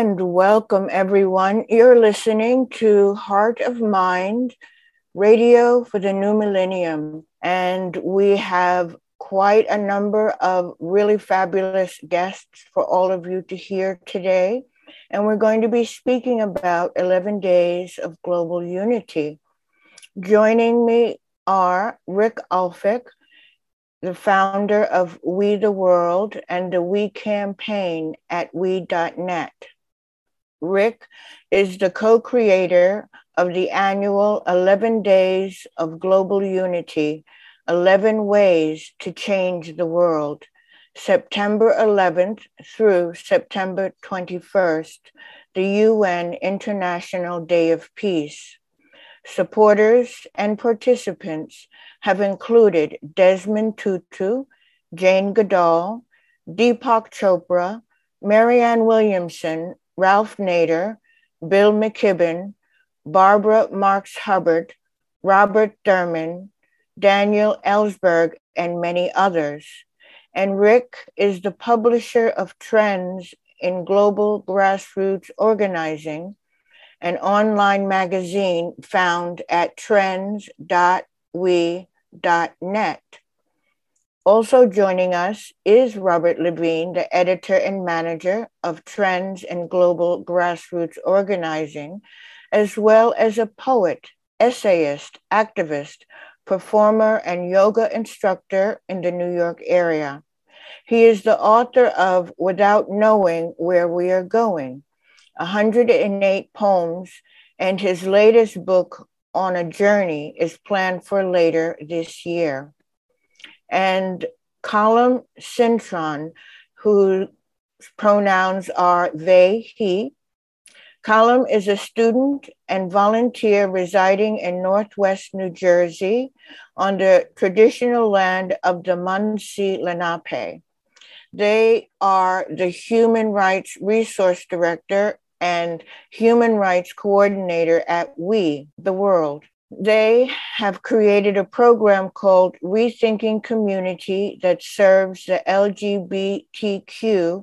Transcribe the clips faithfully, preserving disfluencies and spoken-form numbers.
And welcome, everyone. You're listening to Heart of Mind, Radio for the New Millennium. And we have quite a number of really fabulous guests for all of you to hear today. And we're going to be speaking about eleven Days of Global Unity. Joining me are Rick Alphek, the founder of We the World and the We campaign at we dot net. Rick is the co-creator of the annual eleven Days of Global Unity, eleven Ways to Change the World, September eleventh through September twenty-first, the U N International Day of Peace. Supporters and participants have included Desmond Tutu, Jane Goodall, Deepak Chopra, Marianne Williamson, Ralph Nader, Bill McKibben, Barbara Marx Hubbard, Robert Thurman, Daniel Ellsberg, and many others. And Rick is the publisher of Trends in Global Grassroots Organizing, an online magazine found at trends dot we dot net. Also joining us is Robert Levine, the editor and manager of Trends in Global Grassroots Organizing, as well as a poet, essayist, activist, performer, and yoga instructor in the New York area. He is the author of Without Knowing Where We Are Going, one hundred eight poems, and his latest book, On a Journey, is planned for later this year. And Colum Cintron, whose pronouns are they, he. Colum is a student and volunteer residing in Northwest New Jersey on the traditional land of the Munsee Lenape. They are the Human Rights Resource Director and Human Rights Coordinator at We, the World. They have created a program called Rethinking Community that serves the L G B T Q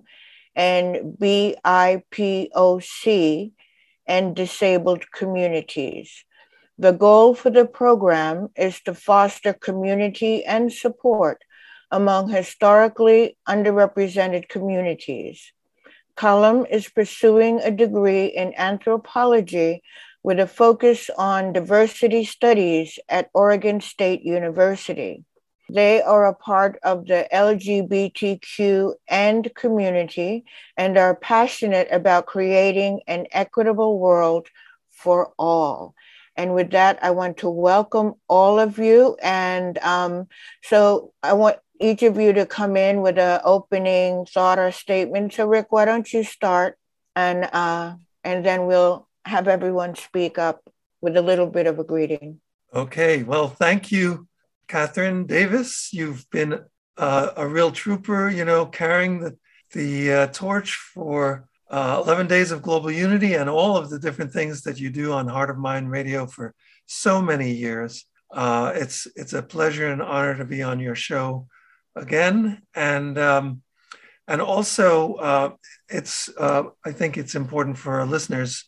and B I P O C and disabled communities. The goal for the program is to foster community and support among historically underrepresented communities. Colum is pursuing a degree in anthropology with a focus on diversity studies at Oregon State University. They are a part of the L G B T Q and community and are passionate about creating an equitable world for all. And with that, I want to welcome all of you. And um, so I want each of you to come in with an opening thought or statement. So Rick, why don't you start, and uh, and then we'll have everyone speak up with a little bit of a greeting. Okay, well, thank you, Catherine Davis. You've been uh, a real trooper, you know, carrying the, the uh, torch for uh, eleven Days of Global Unity and all of the different things that you do on Heart of Mind Radio for so many years. Uh, it's, it's a pleasure and honor to be on your show again. And, um, and also, uh, it's uh, I think it's important for our listeners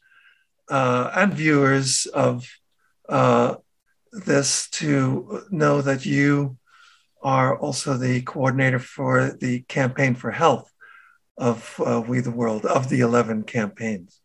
Uh, and viewers of uh, this to know that you are also the coordinator for the Campaign for Health of uh, We the World, of the eleven campaigns.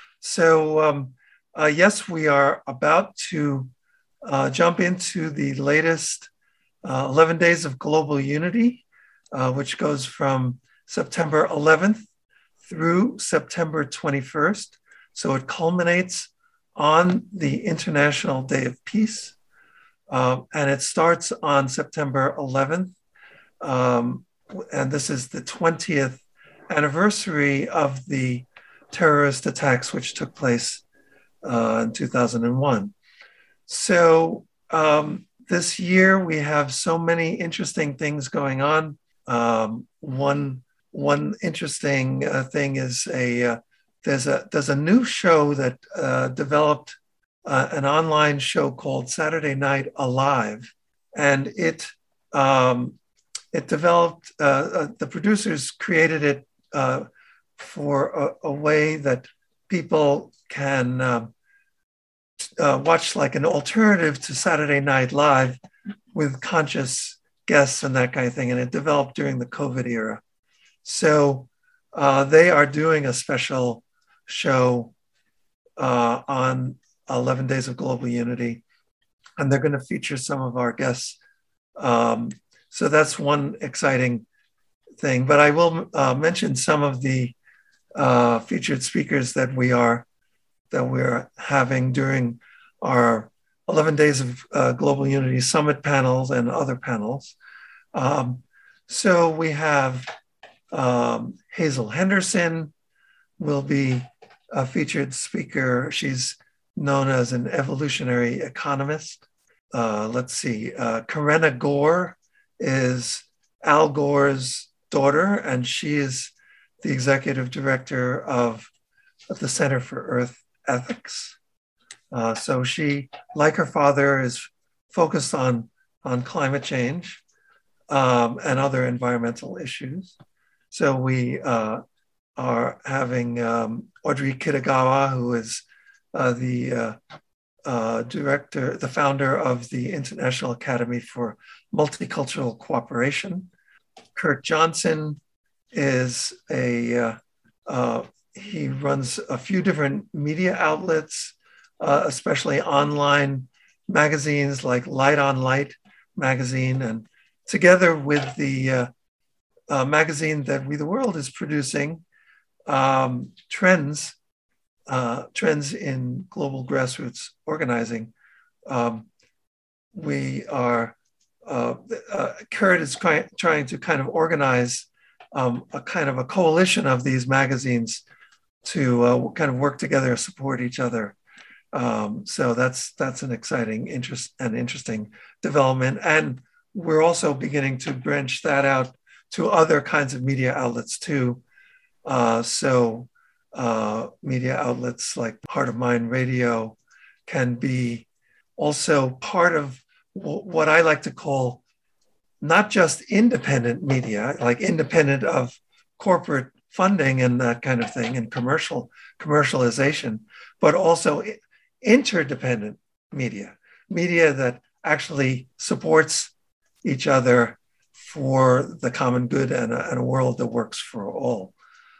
So um, uh, yes, we are about to uh, jump into the latest uh, eleven Days of Global Unity, uh, which goes from September eleventh through September twenty-first. So it culminates on the International Day of Peace, uh, and it starts on September eleventh. Um, and this is the twentieth anniversary of the terrorist attacks which took place uh, in two thousand one. So um, this year we have so many interesting things going on. Um, one, one interesting uh, thing is a uh, There's a there's a new show that uh, developed uh, an online show called Saturday Night Alive, and it um, it developed. Uh, uh, the producers created it uh, for a, a way that people can um, uh, watch like an alternative to Saturday Night Live with conscious guests and that kind of thing. And it developed during the COVID era. So uh, they are doing a special show uh, on eleven Days of Global Unity, and they're going to feature some of our guests. Um, so that's one exciting thing. But I will uh, mention some of the uh, featured speakers that we are that we're having during our eleven Days of uh, Global Unity Summit panels and other panels. Um, so we have um, Hazel Henderson will be a featured speaker. She's known as an evolutionary economist. Uh, let's see, uh, Karenna Gore is Al Gore's daughter, and she is the executive director of, of the Center for Earth Ethics. Uh, so she, like her father, is focused on, on climate change um, and other environmental issues. So we uh, are having um, Audrey Kitagawa, who is uh, the uh, uh, director, the founder of the International Academy for Multicultural Cooperation. Kurt Johnson is a, uh, uh, he runs a few different media outlets, uh, especially online magazines like Light on Light magazine, and together with the uh, uh, magazine that We the World is producing, um, Trends, uh, Trends in Global Grassroots Organizing. Um, we are, uh, uh, Kurt is try- trying to kind of organize um, a kind of a coalition of these magazines to uh, kind of work together, support each other. Um, so that's that's an exciting interest and interesting development. And we're also beginning to branch that out to other kinds of media outlets too. Uh, so uh, media outlets like Heart of Mind Radio can be also part of w- what I like to call not just independent media, like independent of corporate funding and that kind of thing and commercial commercialization, but also interdependent media, media that actually supports each other for the common good and a, and a world that works for all.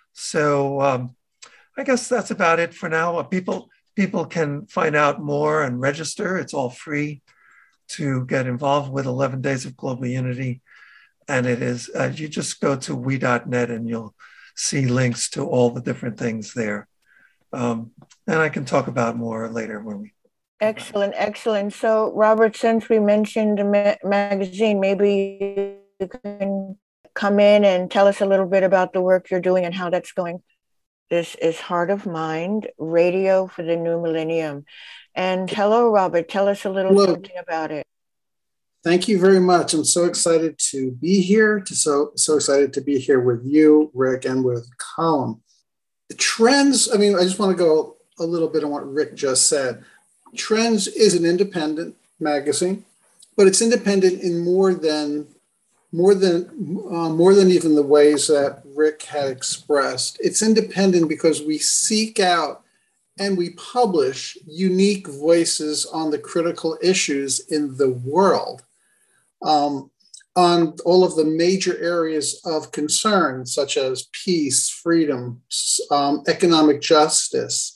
So um, I guess that's about it for now. Uh, people, people can find out more and register. It's all free to get involved with eleven Days of Global Unity. And it is, uh, you just go to we dot net and you'll see links to all the different things there. Um, and I can talk about more later when we. Excellent, excellent. So, Robert, since we mentioned the ma- magazine, maybe you can come in and tell us a little bit about the work you're doing and how that's going. This is Heart of Mind, Radio for the New Millennium. And hello, Robert, tell us a little hello. something about it. Thank you very much. I'm so excited to be here, to so, so excited to be here with you, Rick, and with Colin. The Trends, I mean, I just want to go a little bit on what Rick just said. Trends is an independent magazine, but it's independent in more than more than uh, more than even the ways that Rick had expressed. It's independent because we seek out and we publish unique voices on the critical issues in the world, um, on all of the major areas of concern, such as peace, freedom, um, economic justice,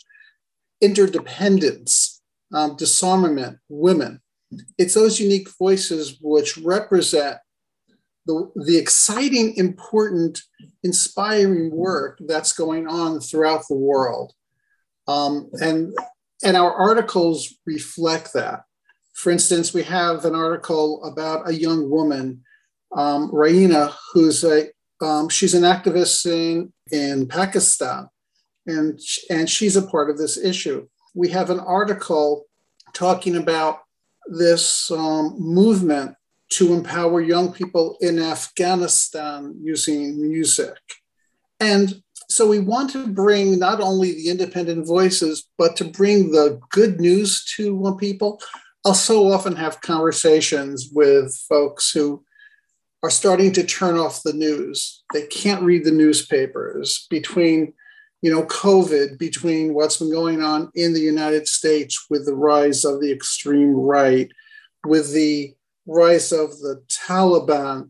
interdependence, um, disarmament, women. It's those unique voices which represent the, the exciting, important, inspiring work that's going on throughout the world. Um, and, and our articles reflect that. For instance, we have an article about a young woman, um, Raina, who's a, um, she's an activist in, in Pakistan, and, and she's a part of this issue. We have an article talking about this um, movement to empower young people in Afghanistan using music. And so we want to bring not only the independent voices, but to bring the good news to people. I'll so often have conversations with folks who are starting to turn off the news. They can't read the newspapers. Between, you know, COVID, between what's been going on in the United States with the rise of the extreme right, with the rise of the Taliban,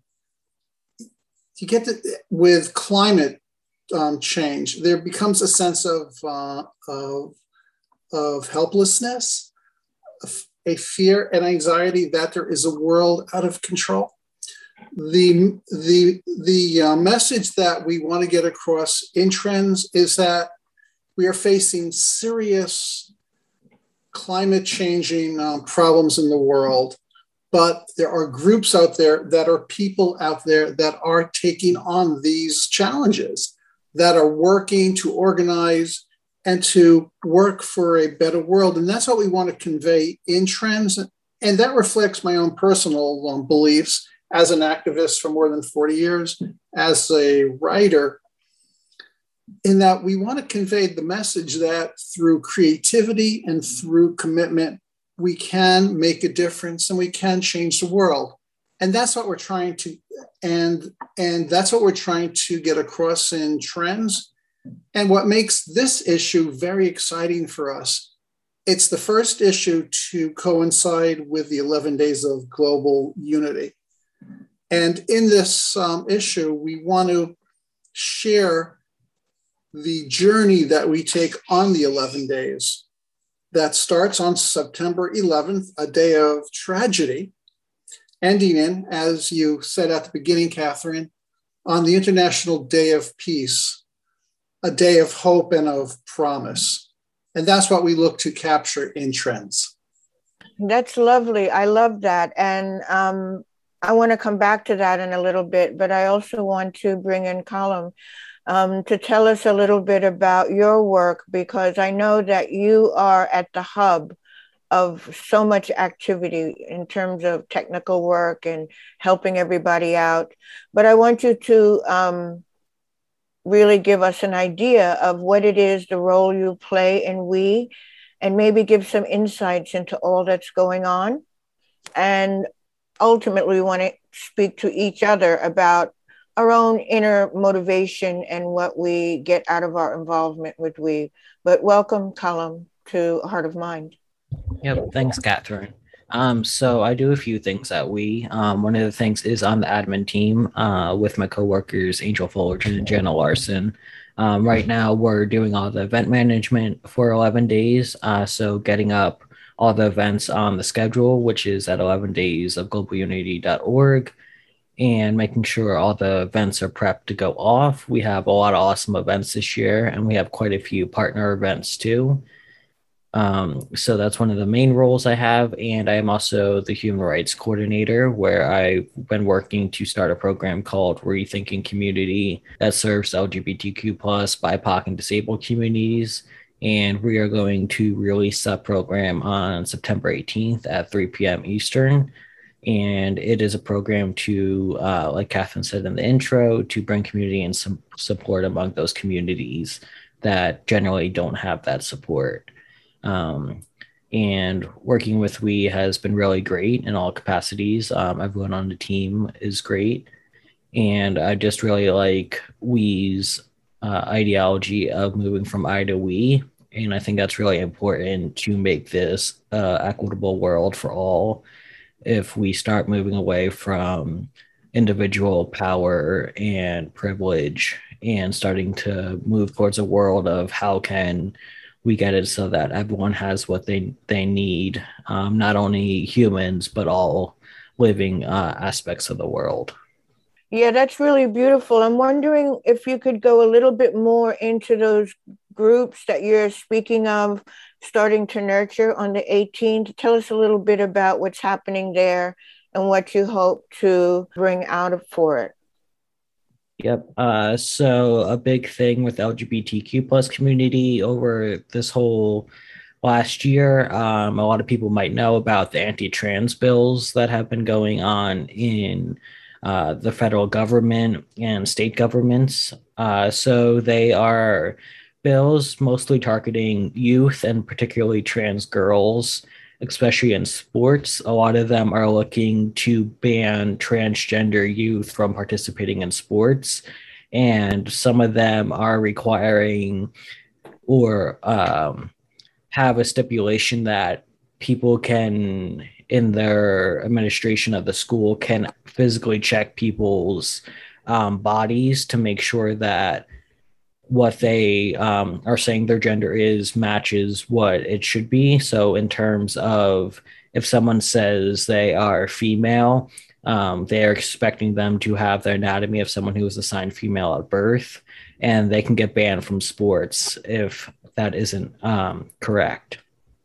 you get to, with climate um, change, there becomes a sense of, uh, of, of helplessness, a fear and anxiety that there is a world out of control. The, the, the uh, message that we want to get across in Trends is that we are facing serious climate changing um, problems in the world, but there are groups out there that are people out there that are taking on these challenges, that are working to organize and to work for a better world. And that's what we want to convey in Trends. And that reflects my own personal um, beliefs as an activist for more than forty years, as a writer, in that we want to convey the message that through creativity and through commitment, we can make a difference and we can change the world. And that's what we're trying to, and, and that's what we're trying to get across in Trends. And what makes this issue very exciting for us, it's the first issue to coincide with the eleven days of global unity. And in this um, issue, we want to share the journey that we take on the eleven days. That starts on September eleventh, a day of tragedy, ending in, as you said at the beginning, Catherine, on the International Day of Peace, a day of hope and of promise. And that's what we look to capture in Trends. That's lovely. I love that. And um, I want to come back to that in a little bit, but I also want to bring in Colum um, to tell us a little bit about your work, because I know that you are at the hub of so much activity in terms of technical work and helping everybody out. But I want you to um, really give us an idea of what it is, the role you play in We, and maybe give some insights into all that's going on. And ultimately, we want to speak to each other about our own inner motivation and what we get out of our involvement with We. But welcome, Colum, to Heart of Mind. Yep, thanks, Catherine. Um, so I do a few things at We. Um, one of the things is on the admin team uh, with my coworkers, Angel Fullerton and Jenna Larson. Um, right now, we're doing all the event management for eleven days. Uh, so getting up all the events on the schedule, which is at eleven days of global unity dot org, and making sure all the events are prepped to go off. We have a lot of awesome events this year, and we have quite a few partner events too. Um, so that's one of the main roles I have. And I am also the human rights coordinator, where I've been working to start a program called Rethinking Community that serves L G B T Q plus, B I P O C, and disabled communities. And we are going to release that program on September eighteenth at three p.m. Eastern. And it is a program to, uh, like Catherine said in the intro, to bring community and some support among those communities that generally don't have that support. Um, and working with We has been really great in all capacities. Um, everyone on the team is great. And I just really like We's uh, ideology of moving from I to We. And I think that's really important to make this uh, equitable world for all. If we start moving away from individual power and privilege and starting to move towards a world of how can we get it so that everyone has what they, they need, um, not only humans, but all living uh, aspects of the world. Yeah, that's really beautiful. I'm wondering if you could go a little bit more into those groups that you're speaking of, starting to nurture on the eighteenth. Tell us a little bit about what's happening there and what you hope to bring out of for it. Yep. Uh, so a big thing with L G B T Q plus community over this whole last year, um, a lot of people might know about the anti-trans bills that have been going on in uh, the federal government and state governments. Uh, so they are bills mostly targeting youth and particularly trans girls especially in sports. A lot of them are looking to ban transgender youth from participating in sports. And some of them are requiring or um, have a stipulation that people can, in their administration of the school, can physically check people's um, bodies to make sure that what they um, are saying their gender is matches what it should be. So, in terms of if someone says they are female, um, they are expecting them to have the anatomy of someone who was assigned female at birth, and they can get banned from sports if that isn't um, correct.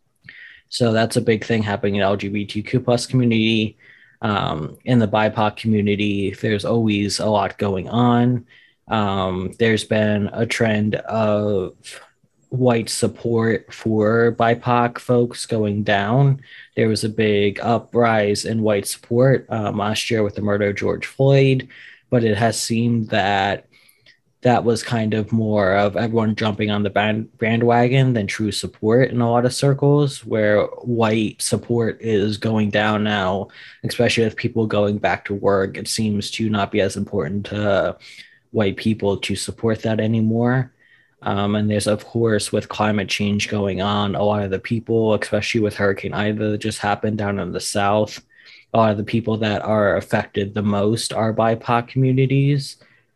So that's a big thing happening in L G B T Q plus community. Um, in the B I P O C community, there's always a lot going on. Um, there's been a trend of white support for B I P O C folks going down. There was a big uprise in white support um, last year with the murder of George Floyd, but it has seemed that that was kind of more of everyone jumping on the band, bandwagon than true support in a lot of circles, where white support is going down now, especially with people going back to work. It seems to not be as important to white people to support that anymore. Um, and there's, of course, with climate change going on, a lot of the people, especially with Hurricane Ida that just happened down in the South, a lot of the people that are affected the most are B I P O C communities.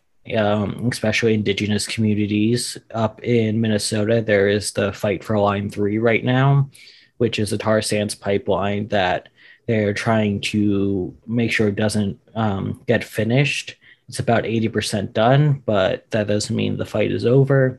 Um, especially Indigenous communities. Up in Minnesota, there is the Fight for Line three right now, which is a tar sands pipeline that they're trying to make sure it doesn't um, get finished. It's about eighty percent done, but that doesn't mean the fight is over.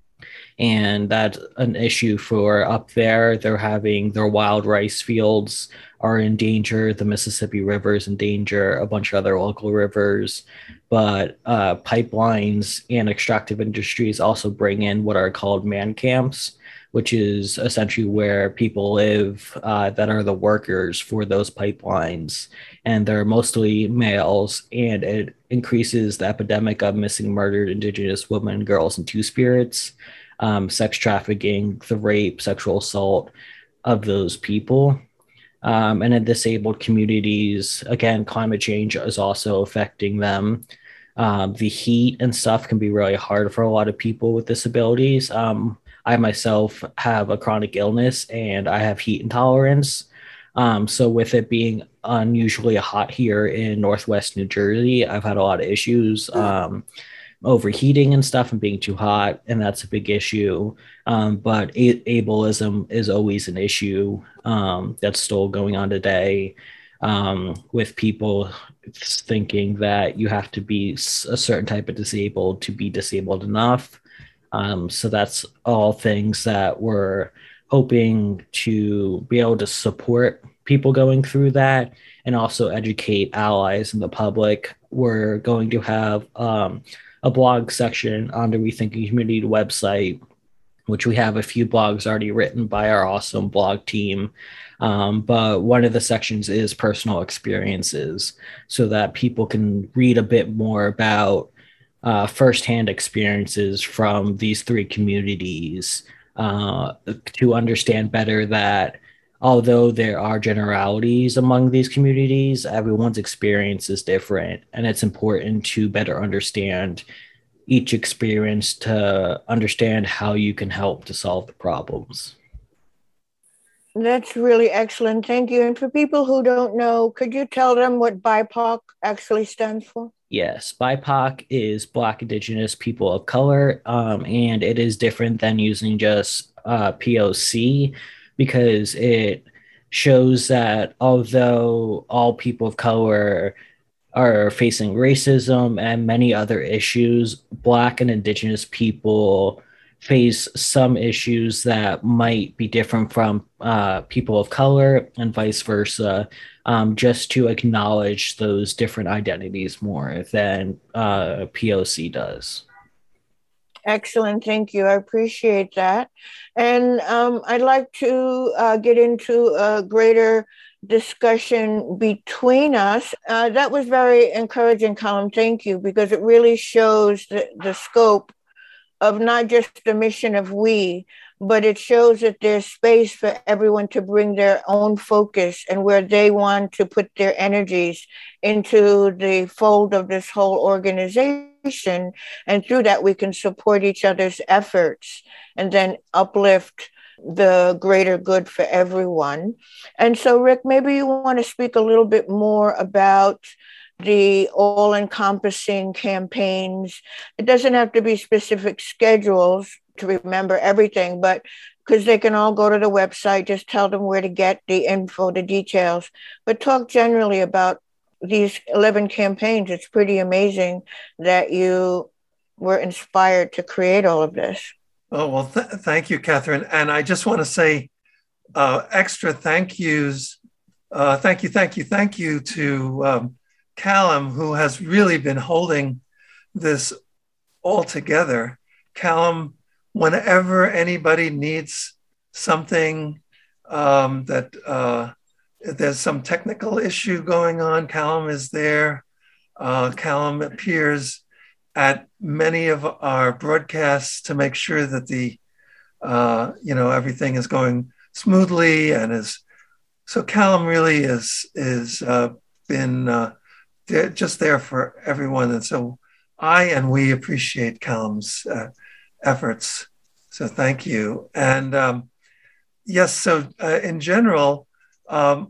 And that's an issue for up there. They're having their wild rice fields are in danger. The Mississippi River is in danger, a bunch of other local rivers. But uh, pipelines and extractive industries also bring in what are called man camps, which is essentially where people live uh, that are the workers for those pipelines. And they're mostly males, and it increases the epidemic of missing, murdered Indigenous women, girls, and two-spirits, um, sex trafficking, the rape, sexual assault of those people. Um, and in disabled communities, again, climate change is also affecting them. Um, the heat and stuff can be really hard for a lot of people with disabilities. Um, I myself have a chronic illness and I have heat intolerance. Um, so with it being unusually hot here in Northwest New Jersey, I've had a lot of issues. Um, overheating and stuff and being too hot, and that's a big issue. Um, but a- ableism is always an issue um, that's still going on today, um, with people thinking that you have to be a certain type of disabled to be disabled enough. Um, so that's all things that we're hoping to be able to support people going through that and also educate allies in the public. We're going to have um, a blog section on the Rethinking Community website, which we have a few blogs already written by our awesome blog team. Um, but one of the sections is personal experiences, so that people can read a bit more about uh, firsthand experiences from these three communities, uh, to understand better that although there are generalities among these communities, everyone's experience is different, and it's important to better understand each experience to understand how you can help to solve the problems. That's really excellent. Thank you. And for people who don't know, could you tell them what B I P O C actually stands for? Yes, B I P O C is Black, Indigenous, People of Color, um, and it is different than using just uh, P O C, because it shows that although all people of color are facing racism and many other issues, Black and Indigenous people face some issues that might be different from uh, people of color and vice versa, um, just to acknowledge those different identities more than uh, P O C does. Excellent. Thank you. I appreciate that. And um, I'd like to uh, get into a greater discussion between us. Uh, that was very encouraging, Colin. Thank you, because it really shows the, the scope of not just the mission of we, but it shows that there's space for everyone to bring their own focus and where they want to put their energies into the fold of this whole organization. And through that, we can support each other's efforts and then uplift the greater good for everyone. And so, Rick, maybe you want to speak a little bit more about the all-encompassing campaigns. It doesn't have to be specific schedules to remember everything, but because they can all go to the website, just tell them where to get the info, the details, but talk generally about these eleven campaigns. It's pretty amazing that you were inspired to create all of this. Oh, well, th- thank you, Catherine. And I just want to say uh, extra thank yous. Uh, thank you, thank you, thank you to um, Callum, who has really been holding this all together. Callum, whenever anybody needs something um, that uh, there's some technical issue going on, Callum is there. Uh, Callum appears at many of our broadcasts to make sure that the, uh, you know, everything is going smoothly and is, so Callum really is, is uh, been uh, there, just there for everyone. And so I and we appreciate Callum's uh, efforts. So thank you. And um, yes, so uh, in general, um,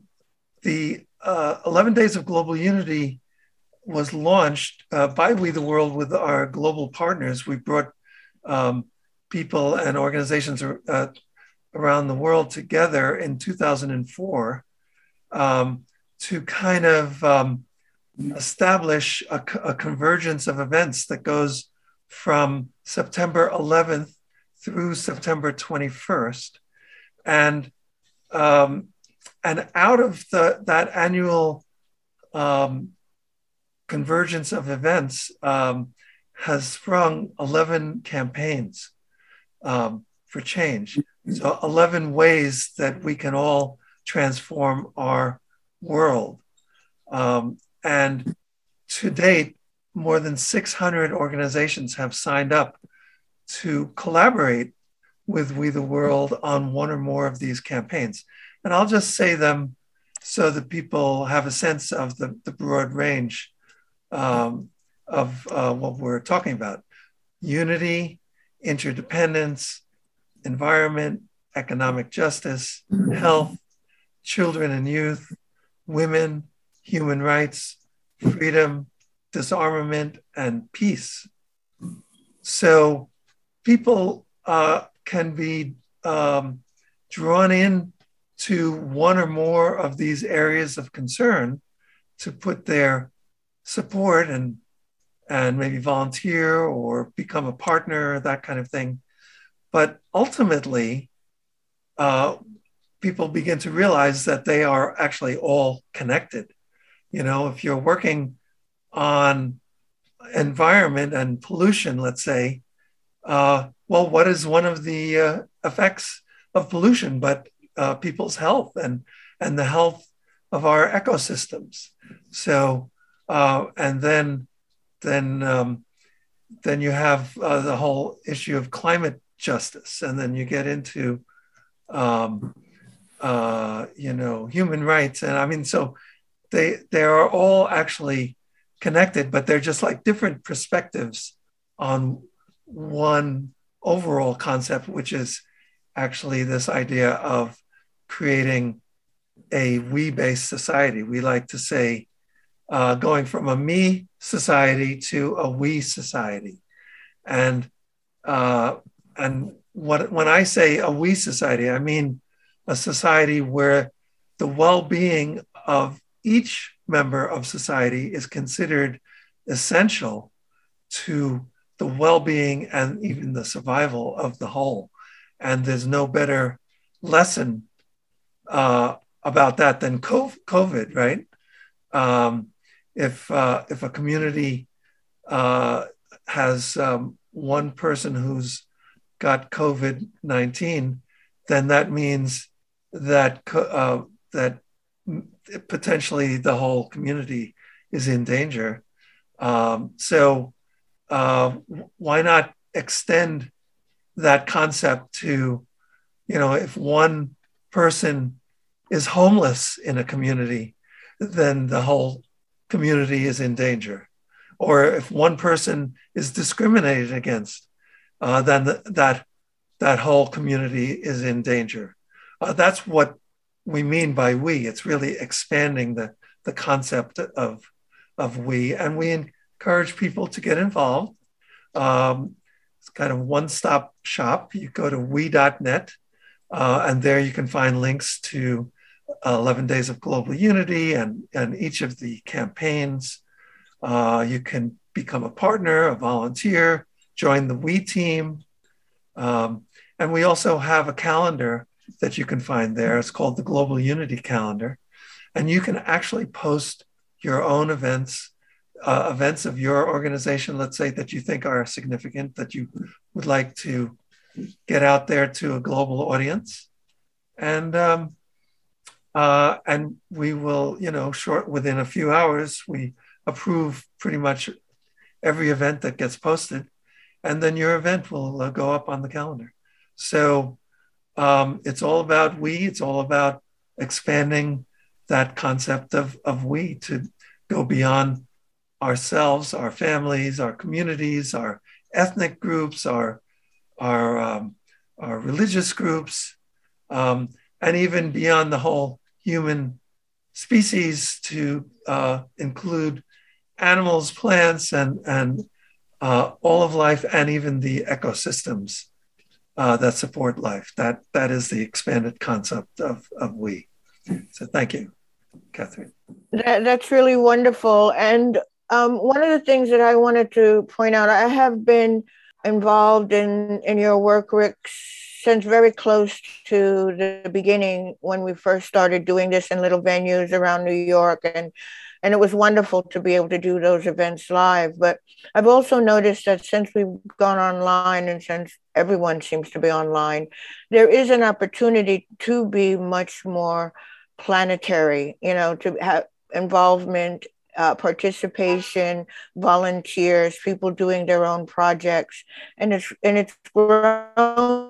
the uh, eleven Days of Global Unity was launched uh, by We the World with our global partners. We brought um, people and organizations uh, around the world together in two thousand four um, to kind of um, establish a, a convergence of events that goes from September eleventh through September twenty-first. And, um, and out of the, that annual um, convergence of events um, has sprung eleven campaigns um, for change. So eleven ways that we can all transform our world. Um, and to date, more than six hundred organizations have signed up to collaborate with We the World on one or more of these campaigns. And I'll just say them so that people have a sense of the, the broad range Um, of uh, what we're talking about: unity, interdependence, environment, economic justice, health, children and youth, women, human rights, freedom, disarmament, and peace. So people uh, can be um, drawn in to one or more of these areas of concern to put their support and and maybe volunteer or become a partner, that kind of thing. But ultimately, uh, people begin to realize that they are actually all connected. You know, if you're working on environment and pollution, let's say, uh, well, what is one of the uh, effects of pollution but uh, people's health and and the health of our ecosystems? So. Uh, and then, then, um, then you have uh, the whole issue of climate justice, and then you get into, um, uh, you know, human rights, and I mean, so they they are all actually connected, but they're just like different perspectives on one overall concept, which is actually this idea of creating a we-based society. We like to say. Uh, going from a me society to a we society, and uh, and what when I say a we society, I mean a society where the well-being of each member of society is considered essential to the well-being and even the survival of the whole. And there's no better lesson uh, about that than COVID, right? Um, If uh, if a community uh, has um, one person who's got COVID nineteen, then that means that uh, that potentially the whole community is in danger. Um, so uh, why not extend that concept to You know, if one person is homeless in a community, then the whole community is in danger. Or if one person is discriminated against, uh, then the, that that whole community is in danger. Uh, that's what we mean by we. It's really expanding the, the concept of, of we, and we encourage people to get involved. Um, it's kind of one-stop shop. You go to we dot net, uh, and there you can find links to uh, eleven Days of Global Unity and, and each of the campaigns. Uh, you can become a partner, a volunteer, join the we team. Um, and we also have a calendar that you can find there. It's called the Global Unity Calendar. And you can actually post your own events, uh, events of your organization, let's say, that you think are significant, that you would like to get out there to a global audience. And um, uh, and we will, you know, short within a few hours, we approve pretty much every event that gets posted. And then your event will uh, go up on the calendar. So um, it's all about we, it's all about expanding that concept of, of we to go beyond ourselves, our families, our communities, our ethnic groups, our, our, um, our religious groups, um, and even beyond the whole human species to uh, include animals, plants, and, and uh, all of life, and even the ecosystems uh, that support life. That, that is the expanded concept of, of we. So thank you, Catherine. That, that's really wonderful. And um, one of the things that I wanted to point out, I have been involved in, in your work, Rick, since very close to the beginning when we first started doing this in little venues around New York. And And it was wonderful to be able to do those events live. But I've also noticed that since we've gone online and since everyone seems to be online, there is an opportunity to be much more planetary, you know, to have involvement, uh, participation, volunteers, people doing their own projects. And it's, and it's grown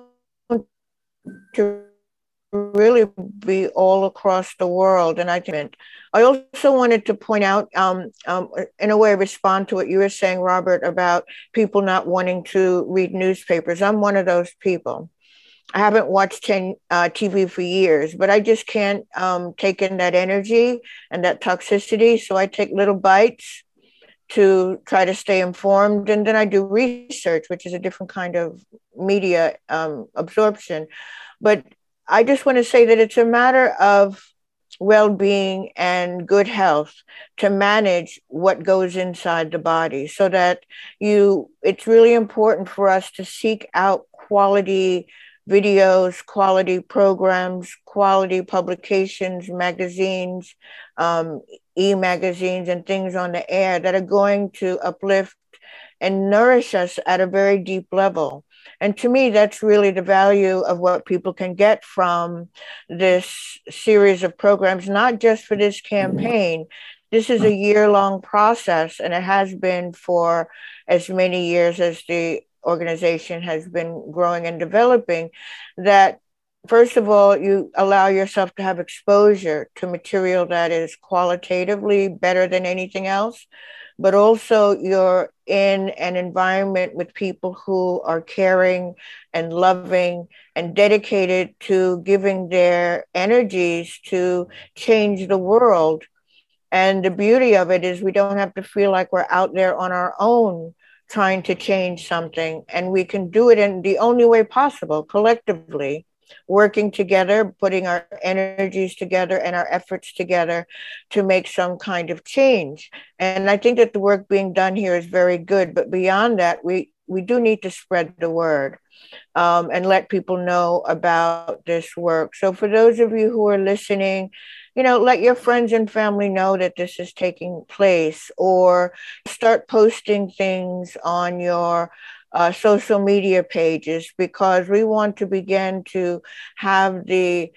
to really be all across the world. And I think I also wanted to point out, um, um, in a way, respond to what you were saying, Robert, about people not wanting to read newspapers. I'm one of those people. I haven't watched ten, uh, T V for years, but I just can't um, take in that energy and that toxicity. So I take little bites to try to stay informed. And then I do research, which is a different kind of media um, absorption. But I just want to say that it's a matter of well-being and good health to manage what goes inside the body, so that you, it's really important for us to seek out quality videos, quality programs, quality publications, magazines, um, e-magazines, and things on the air that are going to uplift and nourish us at a very deep level. And to me, that's really the value of what people can get from this series of programs, not just for this campaign. This is a year-long process, and it has been for as many years as the organization has been growing and developing, that first of all, you allow yourself to have exposure to material that is qualitatively better than anything else, but also you're in an environment with people who are caring and loving and dedicated to giving their energies to change the world. And the beauty of it is we don't have to feel like we're out there on our own trying to change something. And we can do it in the only way possible, collectively, working together, putting our energies together and our efforts together to make some kind of change. And I think that the work being done here is very good. But beyond that, we, we do need to spread the word um, and let people know about this work. So for those of you who are listening, you know, let your friends and family know that this is taking place, or start posting things on your uh, social media pages, because we want to begin to have the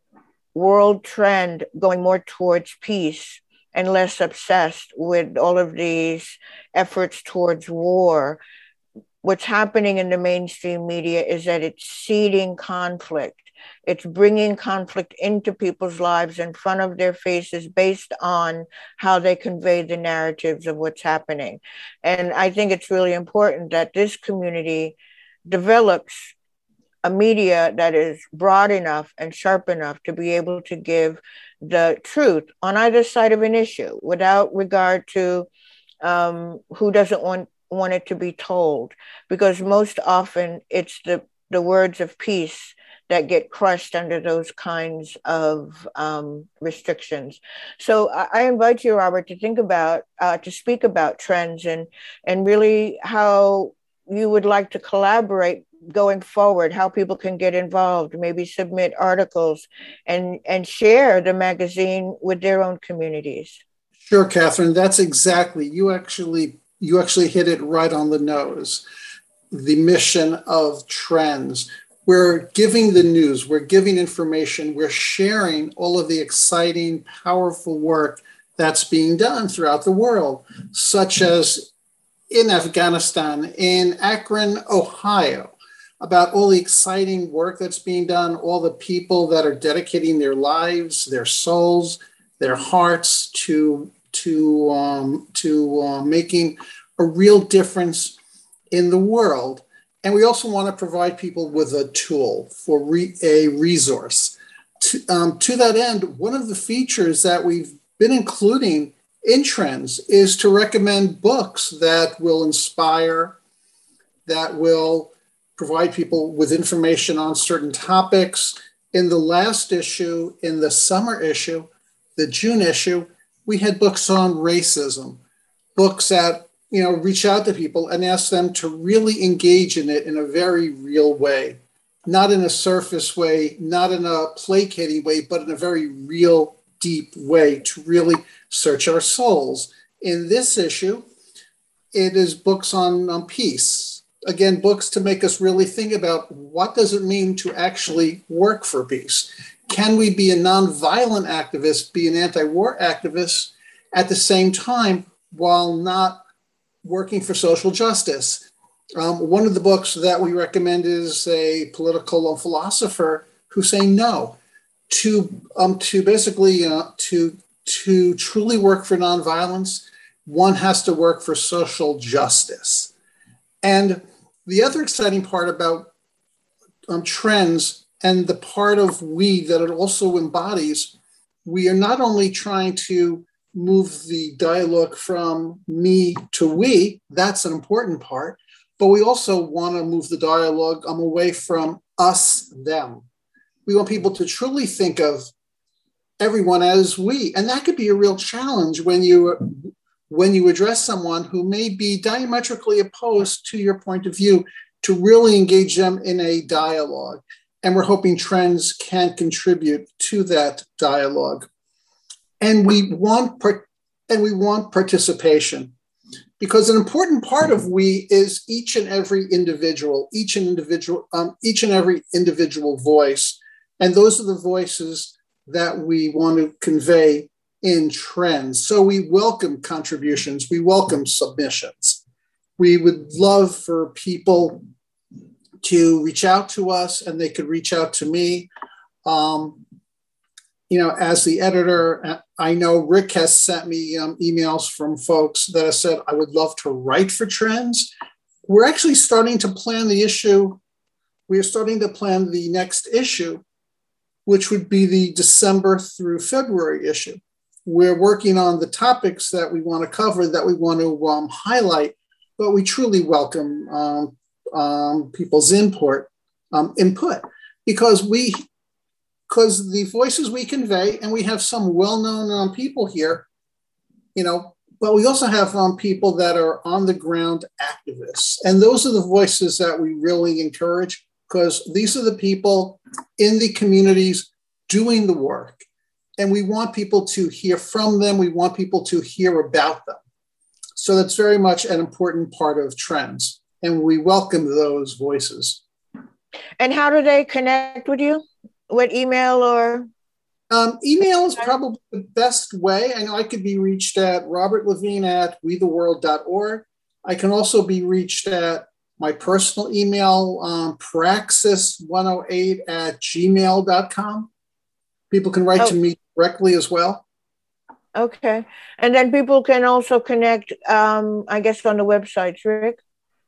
world trend going more towards peace and less obsessed with all of these efforts towards war. what's happening in the mainstream media is that it's seeding conflict. It's bringing conflict into people's lives in front of their faces based on how they convey the narratives of what's happening. And I think it's really important that this community develops a media that is broad enough and sharp enough to be able to give the truth on either side of an issue without regard to um, who doesn't want, want it to be told. Because most often it's the, the words of peace that get crushed under those kinds of um, restrictions. So I, I invite you, Robert, to think about, uh, to speak about trends and, and really how you would like to collaborate going forward, how people can get involved, maybe submit articles and, and share the magazine with their own communities. Sure, Catherine, that's exactly, you actually, you actually hit it right on the nose. The mission of Trends. We're giving the news, we're giving information, we're sharing all of the exciting, powerful work that's being done throughout the world, such as in Afghanistan, in Akron, Ohio, about all the exciting work that's being done, all the people that are dedicating their lives, their souls, their hearts to, to, um, to uh, making a real difference in the world. And we also want to provide people with a tool for re- a resource. To, um, to that end, one of the features that we've been including in Trends is to recommend books that will inspire, that will provide people with information on certain topics. In the last issue, in the summer issue, the June issue, we had books on racism, books that you know, reach out to people and ask them to really engage in it in a very real way, not in a surface way, not in a placating way, but in a very real, deep way to really search our souls. In this issue, it is books on, on peace. Again, books to make us really think about what does it mean to actually work for peace? Can we be a nonviolent activist, be an anti-war activist at the same time while not working for social justice? Um, one of the books that we recommend is a political philosopher who's saying no to um, to basically uh, to to truly work for nonviolence. One has to work for social justice. And the other exciting part about um, Trends and the part of we that it also embodies, we are not only trying to move the dialogue from me to we, that's an important part, but we also want to move the dialogue um, away from us, them. We want people to truly think of everyone as we, and that could be a real challenge when you when you address someone who may be diametrically opposed to your point of view, to really engage them in a dialogue. And we're hoping Trends can contribute to that dialogue. And we want part- and we want participation, because an important part of we is each and every individual, each and individual, um, each and every individual voice, and those are the voices that we want to convey in Trends. So we welcome contributions, we welcome submissions. We would love for people to reach out to us, and they could reach out to me. Um, You know, as the editor, I know Rick has sent me um, emails from folks that have said, I would love to write for Trends. We're actually starting to plan the issue. We are starting to plan the next issue, which would be the December through February issue. We're working on the topics that we want to cover, that we want to um, highlight, but we truly welcome um, um, people's input, um, input because we, because the voices we convey, and we have some well-known um, people here, you know, but we also have um, people that are on the ground activists. And those are the voices that we really encourage, because these are the people in the communities doing the work. And we want people to hear from them. We want people to hear about them. So that's very much an important part of Trends. And we welcome those voices. And how do they connect with you? What email or? Um, email is probably the best way. I know I could be reached at Robert Levine at we the world dot org. I can also be reached at My personal email, um, praxis one oh eight at gmail dot com. People can write oh. to me directly as well. Okay. And then people can also connect, um, I guess, on the websites, Rick?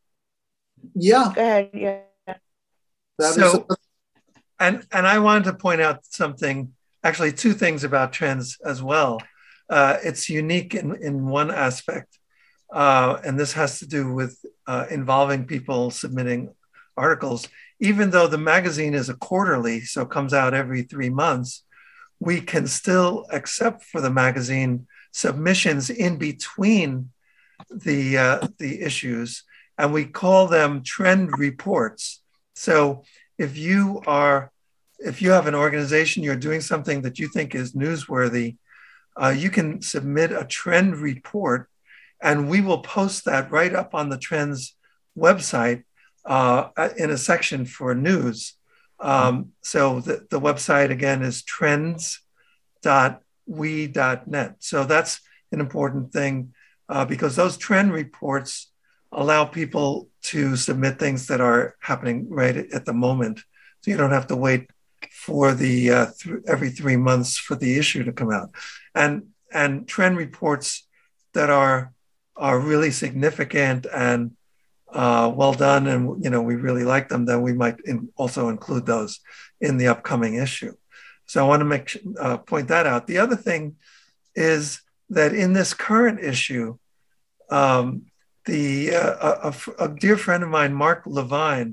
Yeah. Go ahead. Yeah. That so, is a- and, and I wanted to point out something, actually two things about Trends as well. Uh, it's unique in, in one aspect, uh, and this has to do with uh, involving people submitting articles. Even though the magazine is a quarterly, so it comes out every three months, we can still accept for the magazine submissions in between the, uh, the issues, and we call them trend reports. So if you are, if you have an organization, you're doing something that you think is newsworthy, uh, you can submit a trend report, and we will post that right up on the Trends website uh, in a section for news. Um, so the, the website again is trends dot we dot net. So that's an important thing uh, because those trend reports allow people to submit things that are happening right at the moment. So you don't have to wait for the uh, th- every three months for the issue to come out. And and trend reports that are are really significant and uh, well done, and you know we really like them, then we might in, also include those in the upcoming issue. So I want to make uh, point that out. The other thing is that in this current issue, um, the uh, a, a dear friend of mine, Mark Levine,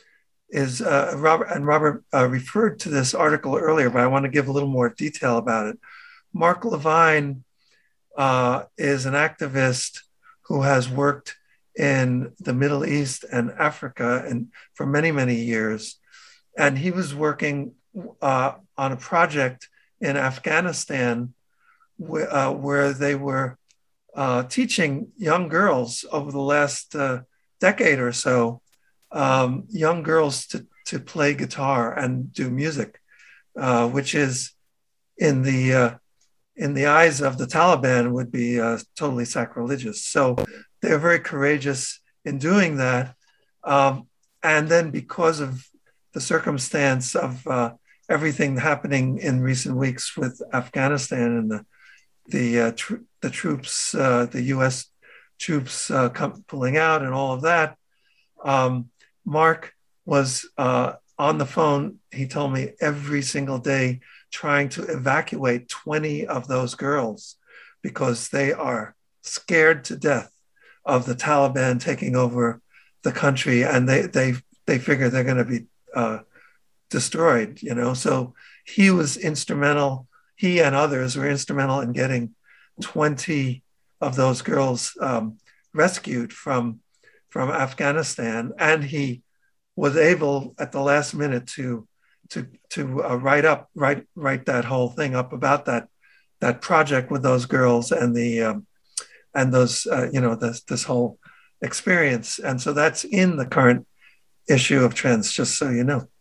is uh, Robert and Robert uh, referred to this article earlier, but I want to give a little more detail about it. Mark Levine uh, is an activist who has worked in the Middle East and Africa and for many, many years. And he was working uh, on a project in Afghanistan wh- uh, where they were uh, teaching young girls over the last uh, decade or so, um, young girls to, to play guitar and do music, uh, which is in the uh, in the eyes of the Taliban would be uh, totally sacrilegious. So they're very courageous in doing that. Um, and then because of the circumstance of uh, everything happening in recent weeks with Afghanistan and the the, uh, tr- the troops, uh, the U S troops uh, come, pulling out and all of that, um, Mark was uh, on the phone, he told me, every single day trying to evacuate twenty of those girls because they are scared to death of the Taliban taking over the country, and they they they figure they're going to be uh, destroyed, you know. So he was instrumental, he and others were instrumental in getting twenty of those girls um, rescued from, from Afghanistan. And he was able at the last minute to to to uh, write up, write write that whole thing up about that that project with those girls and the um, and those uh, you know this this whole experience. And so that's in the current issue of Trends, just so you know.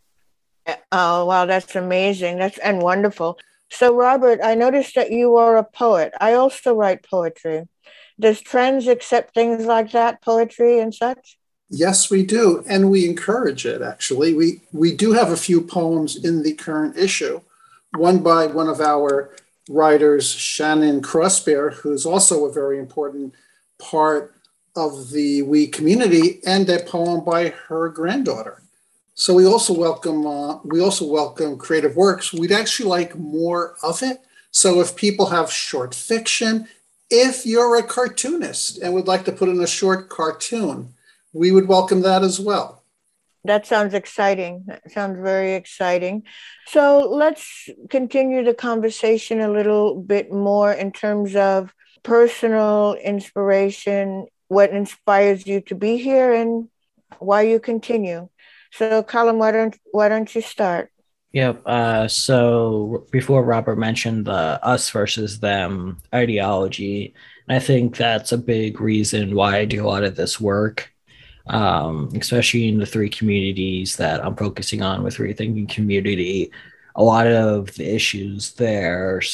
Oh, wow, that's amazing. That's and wonderful. So, Robert, I noticed that you are a poet. I also write poetry. Does Trends accept things like that, poetry and such? Yes, we do. And we encourage it, actually. We, we do have a few poems in the current issue, one by one of our writers, Shannon Crossbear, who's also a very important part of the We community, and a poem by her granddaughter. So we also welcome uh, we also welcome creative works. We'd actually like more of it. So if people have short fiction, if you're a cartoonist and would like to put in a short cartoon, we would welcome that as well. That sounds exciting. That sounds very exciting. So let's continue the conversation a little bit more in terms of personal inspiration, what inspires you to be here and why you continue. So, Colin, why don't why don't you start? Yep. Uh, so before Robert mentioned the us versus them ideology, and I think that's a big reason why I do a lot of this work, um, especially in the three communities that I'm focusing on with Rethinking Community. A lot of the issues there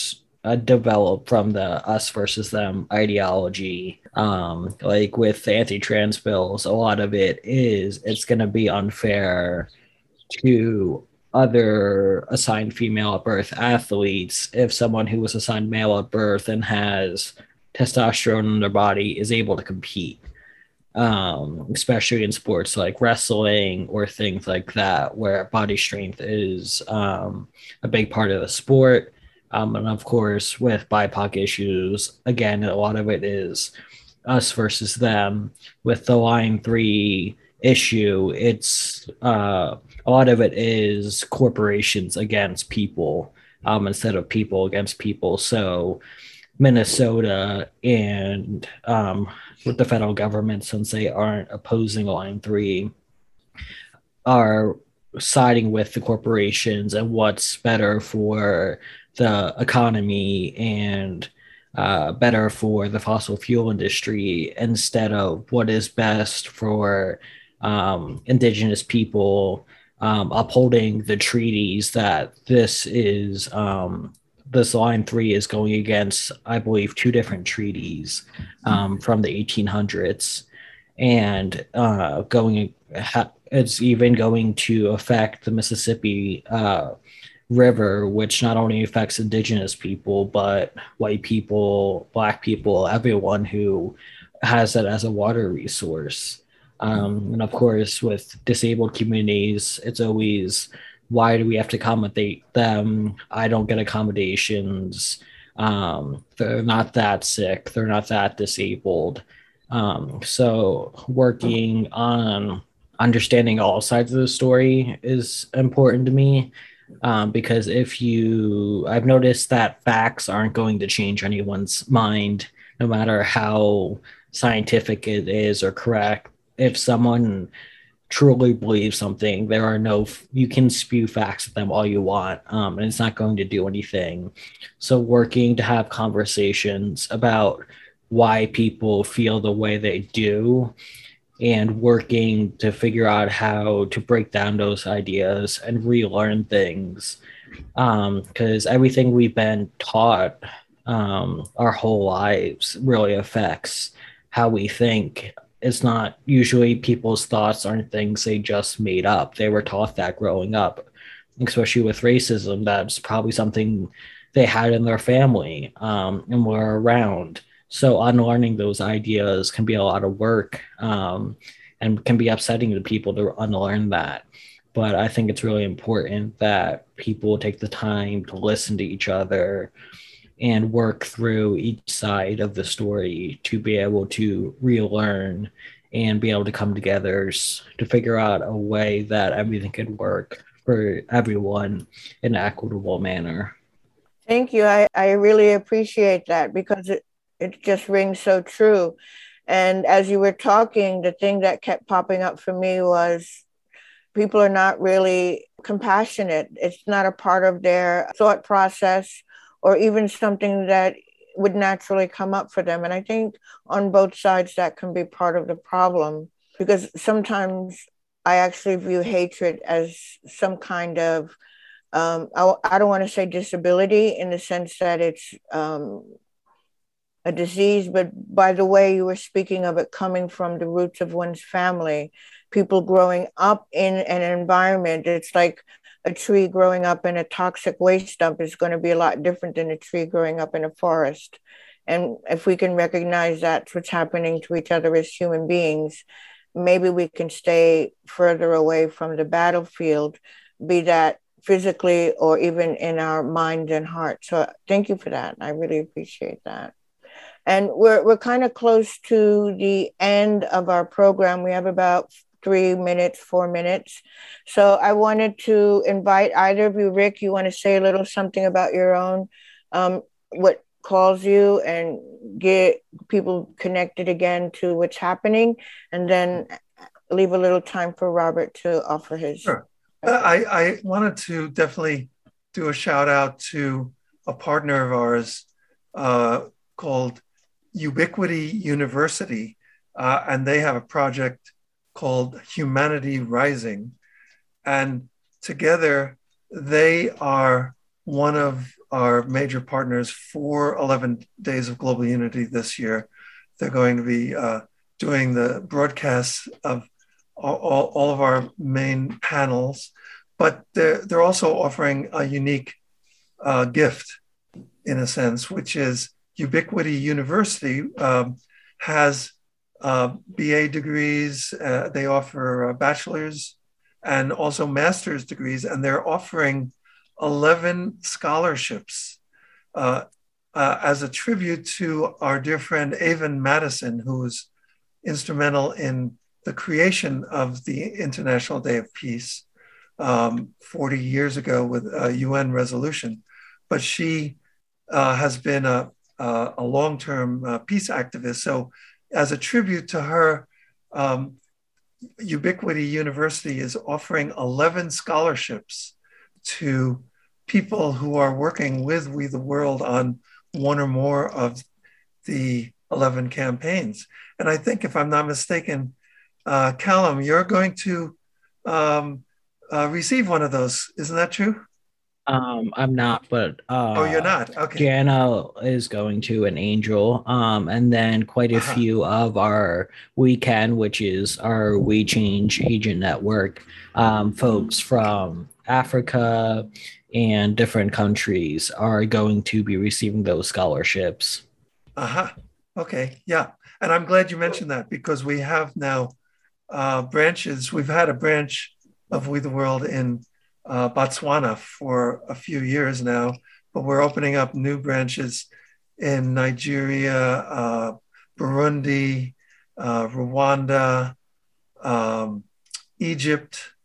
uh, developed from the us versus them ideology. Um, like with the anti-trans bills, a lot of it is it's going to be unfair to other assigned female at birth athletes if someone who was assigned male at birth and has testosterone in their body is able to compete, um, especially in sports like wrestling or things like that, where body strength is um, a big part of the sport. Um, and of course, with B I P O C issues, again, a lot of it is us versus them. With the line three issue, it's uh, a lot of it is corporations against people, um, instead of people against people. So Minnesota and um, with the federal government, since they aren't opposing line three, are siding with the corporations and what's better for the economy and uh, better for the fossil fuel industry instead of what is best for um, indigenous people, um, upholding the treaties that this is um, this line three is going against, I believe, two different treaties um, from the eighteen hundreds, and uh, going it's even going to affect the Mississippi uh, River, which not only affects indigenous people, but white people, black people, everyone who has it as a water resource. Um, and of course, with disabled communities, it's always, why do we have to accommodate them? I don't get accommodations. Um, they're not that sick. They're not that disabled. Um, so working on understanding all sides of the story is important to me. Um, because if you, I've noticed that facts aren't going to change anyone's mind, no matter how scientific it is or correct. If someone truly believes something, there are no, you can spew facts at them all you want, um, and it's not going to do anything. So working to have conversations about why people feel the way they do and working to figure out how to break down those ideas and relearn things. Because um, everything we've been taught um, our whole lives really affects how we think. It's not usually people's thoughts aren't things they just made up. They were taught that growing up, especially with racism. That's probably something they had in their family um, and were around. So unlearning those ideas can be a lot of work um, and can be upsetting to people to unlearn that. But I think it's really important that people take the time to listen to each other and work through each side of the story to be able to relearn and be able to come together to figure out a way that everything can work for everyone in an equitable manner. Thank you. I, I really appreciate that because it It just rings so true. And as you were talking, the thing that kept popping up for me was people are not really compassionate. It's not a part of their thought process or even something that would naturally come up for them. And I think on both sides, that can be part of the problem, because sometimes I actually view hatred as some kind of, um, I, I don't want to say disability in the sense that it's um, a disease, but by the way you were speaking of it coming from the roots of one's family, people growing up in an environment, it's like a tree growing up in a toxic waste dump is going to be a lot different than a tree growing up in a forest. And if we can recognize that's what's happening to each other as human beings, maybe we can stay further away from the battlefield, be that physically or even in our mind and heart. So thank you for that. I really appreciate that. And we're we're kind of close to the end of our program. We have about three minutes, four minutes. So I wanted to invite either of you. Rick, you want to say a little something about your own, um, what calls you, and get people connected again to what's happening, and then leave a little time for Robert to offer his. Sure. I, I wanted to definitely do a shout out to a partner of ours uh, called Ubiquity University, uh, and they have a project called Humanity Rising. And together they are one of our major partners for eleven Days of Global Unity this year. They're going to be uh, doing the broadcasts of all, all, all of our main panels, but they're, they're also offering a unique uh, gift, in a sense, which is Ubiquity University um, has uh, B A degrees. Uh, they offer a bachelor's and also master's degrees, and they're offering eleven scholarships uh, uh, as a tribute to our dear friend Avon Madison, who was instrumental in the creation of the International Day of Peace um, forty years ago with a U N resolution. But she uh, has been a, a, a long-term uh, peace activist. So as a tribute to her, um, Ubiquity University is offering eleven scholarships to people who are working with We the World on one or more of the eleven campaigns. And I think, if I'm not mistaken, uh, Callum, you're going to um, uh, receive one of those. Isn't that true? Um, I'm not, but uh, oh, you're not. Okay. Jana is going to, an Angel, um, and then quite a uh-huh. few of our We Can, which is our We Change Agent Network, um, folks from Africa and different countries are going to be receiving those scholarships. Uh huh. Okay. Yeah, and I'm glad you mentioned that, because we have now uh, branches. We've had a branch of We the World in Uh, Botswana for a few years now, but we're opening up new branches in Nigeria, uh, Burundi, uh, Rwanda, um, Egypt.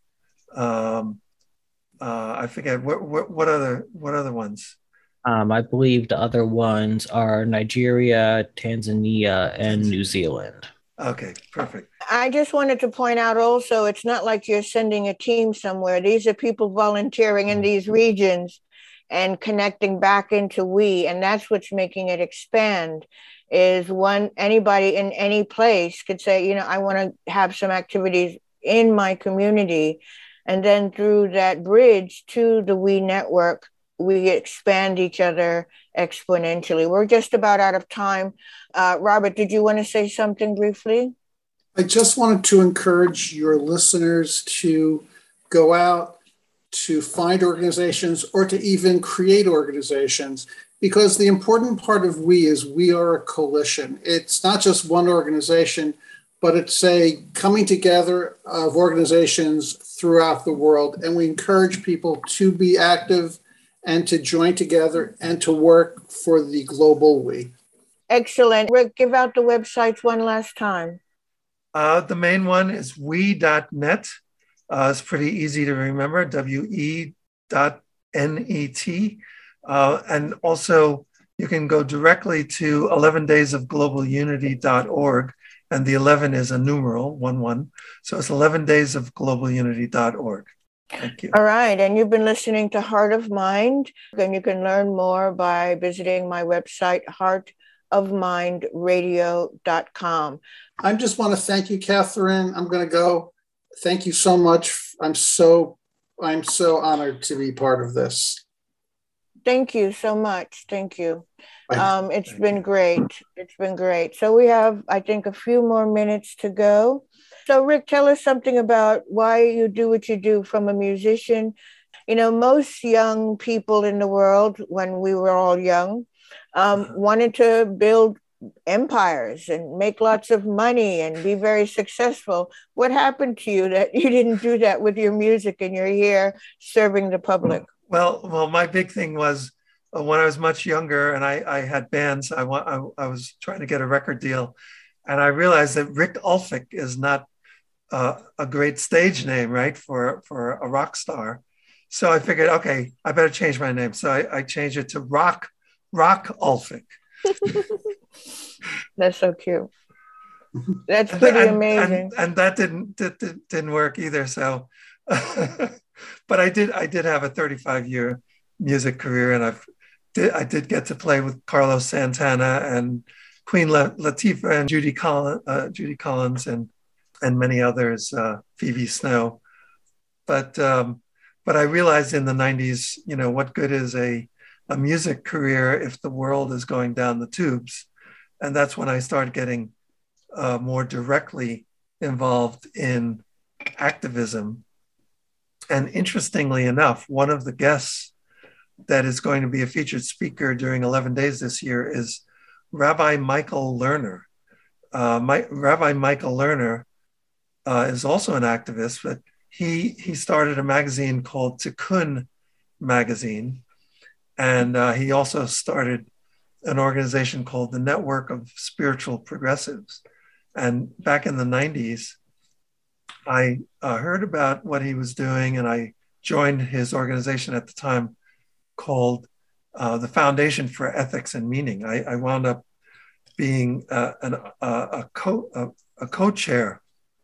Um, uh, I forget what, what what other what other ones. Um, I believe the other ones are Nigeria, Tanzania, and New Zealand. Okay, perfect. I just wanted to point out also, it's not like you're sending a team somewhere. These are people volunteering in these regions and connecting back into We, and that's what's making it expand, is one, anybody in any place could say, you know, I want to have some activities in my community. And then through that bridge to the We network, we expand each other exponentially. We're just about out of time. Uh, Robert, did you want to say something briefly? I just wanted to encourage your listeners to go out to find organizations or to even create organizations, because the important part of We is we are a coalition. It's not just one organization, but it's a coming together of organizations throughout the world. And we encourage people to be active and to join together and to work for the global We. Excellent. Rick, give out the websites one last time. Uh, the main one is we dot net. Uh, it's pretty easy to remember, W E dot N E T. Uh, and also, you can go directly to eleven days of global unity dot org. And the eleven is a numeral, one, one. So it's eleven days of global unity dot org. Thank you. All right. And you've been listening to Heart of Mind. And you can learn more by visiting my website, heart of mind radio dot com. I just want to thank you, Catherine. I'm going to go. Thank you so much. I'm so, I'm so honored to be part of this. Thank you so much. Thank you. Um, it's thank been you. great. It's been great. So we have, I think, a few more minutes to go. So Rick, tell us something about why you do what you do from a musician. You know, most young people in the world, when we were all young, um, uh-huh. wanted to build empires and make lots of money and be very successful. What happened to you that you didn't do that with your music and you're here serving the public? Well, well, my big thing was uh, when I was much younger and I, I had bands, I, wa- I, I was trying to get a record deal. And I realized that Rick Ulfik is not uh, a great stage name, right, for, for a rock star. So I figured, okay, I better change my name. So I, I changed it to Rock, Rock Ulfik. That's so cute. That's pretty and, amazing. And, and that didn't that didn't work either. So, but I did I did have a thirty-five year music career, and I've did I did get to play with Carlos Santana and Queen Latifah and Judy Collins, uh, Judy Collins, and and many others, uh, Phoebe Snow. But um, but I realized in the nineties, you know, what good is a, a music career if the world is going down the tubes? And that's when I started getting uh, more directly involved in activism. And interestingly enough, one of the guests that is going to be a featured speaker during eleven days this year is Rabbi Michael Lerner. Uh, my, Rabbi Michael Lerner uh, is also an activist, but he he started a magazine called Tikkun Magazine, and uh, he also started an organization called the Network of Spiritual Progressives. And back in the nineties, I uh, heard about what he was doing, and I joined his organization at the time called uh, the Foundation for Ethics and Meaning. I, I wound up being uh, an, uh, a, co, a, a co-chair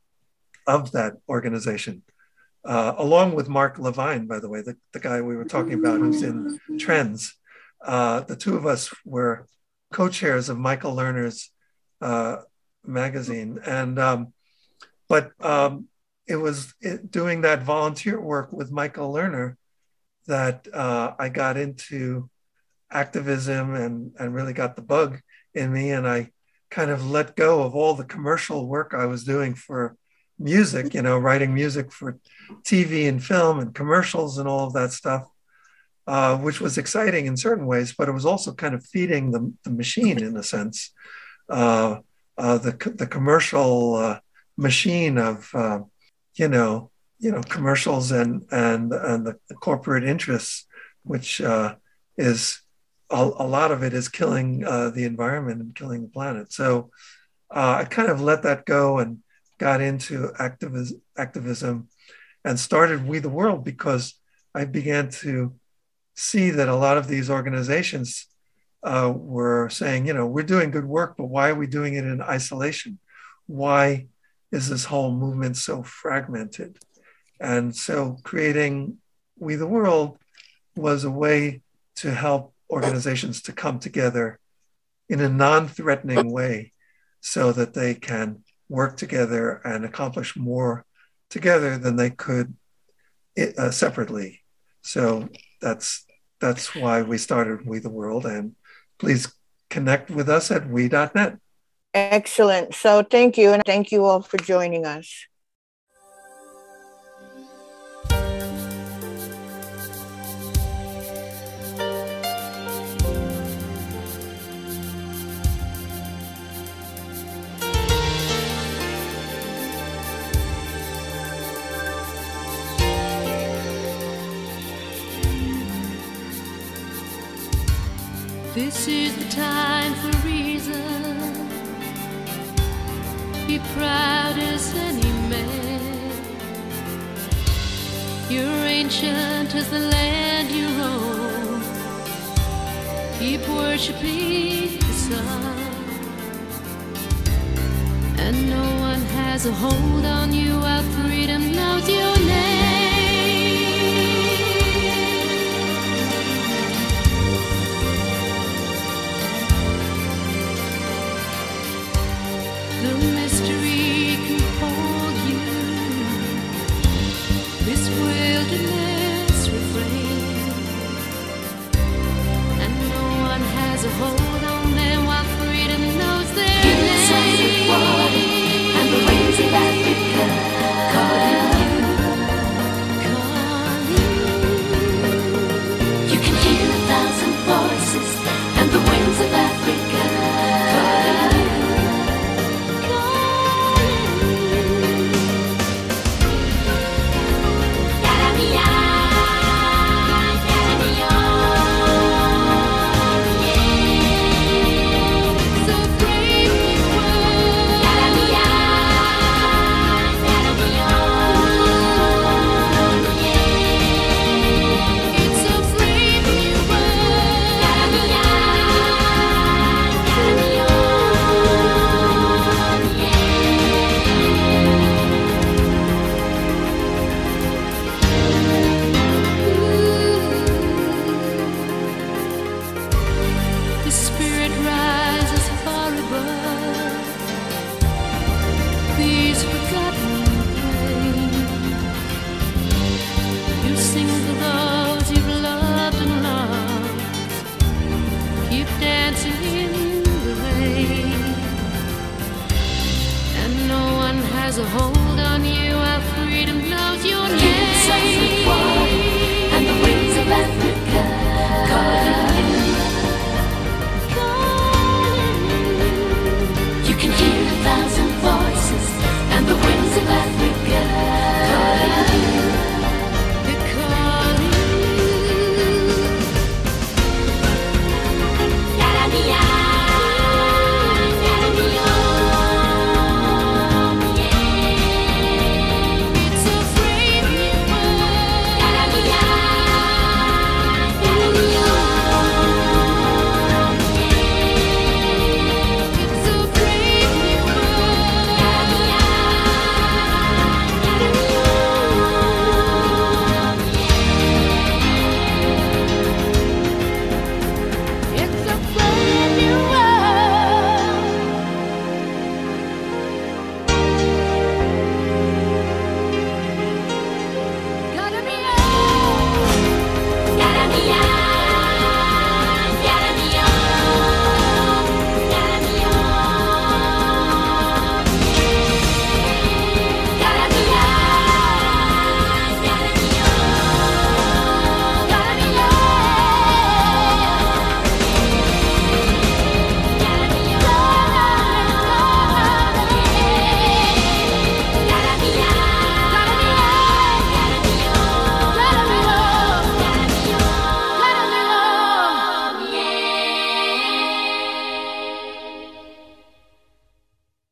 of that organization, uh, along with Mark Levine, by the way, the, the guy we were talking about who's in Trends. Uh, the two of us were co-chairs of Michael Lerner's uh, magazine. And, um, but um, it was it, doing that volunteer work with Michael Lerner that uh, I got into activism and, and really got the bug in me. And I kind of let go of all the commercial work I was doing for music, you know, writing music for T V and film and commercials and all of that stuff, uh, which was exciting in certain ways, but it was also kind of feeding the, the machine in a sense, uh, uh, the, the commercial uh, machine of, uh, you know, you know, commercials and and and the, the corporate interests, which uh, is a, a lot of it is killing uh, the environment and killing the planet. So uh, I kind of let that go and got into activism, activism and started We the World because I began to see that a lot of these organizations uh, were saying, you know, we're doing good work, but why are we doing it in isolation? Why is this whole movement so fragmented? And so creating We the World was a way to help organizations to come together in a non-threatening way so that they can work together and accomplish more together than they could uh, separately. So that's that's why we started We the World. And please connect with us at we dot net. Excellent. So thank you. And thank you all for joining us. This is the time for reason. Be proud as any man. You're ancient as the land you roam. Keep worshiping the sun. And no one has a hold on you while freedom knows your name. The mystery can hold you. This wilderness